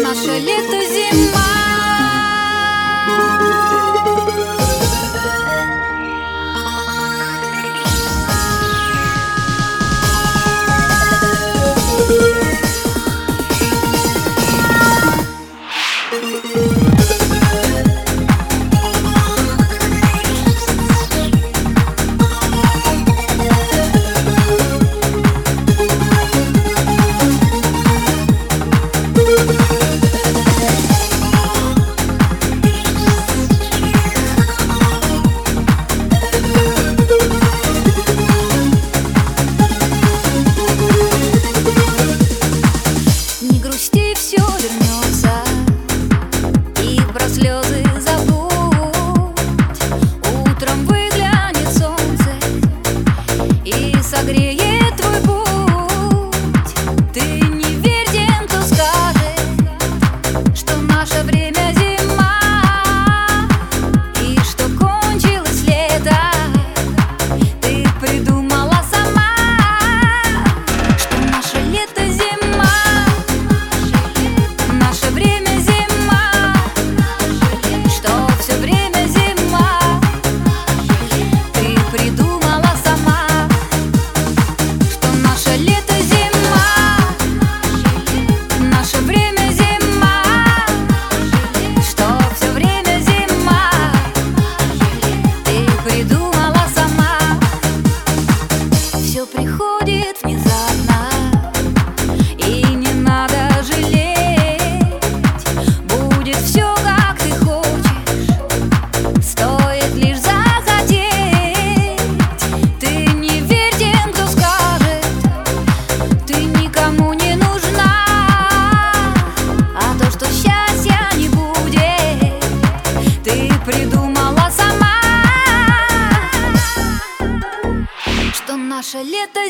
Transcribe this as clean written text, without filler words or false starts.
наше лето зима. Не грусти, все вернется, и про слезы забудь. Утром выглянет солнце и согреет твой путь. Ты не верь тем, кто скажет, что наше время зима, и что кончилось лето. Ты придумала сама, что наше лето зима. Наше время зима, что все время зима. Ты придумала сама, что наше лето зима. Наше время зима, что все время зима. Ты придумала сама. Все приходит внезапно, и не надо жалеть. Будет все, как ты хочешь, стоит лишь захотеть. Ты не верь тем, кто скажет, ты никому не нужна. А то, что счастья не будет, ты придумала сама, что наше лето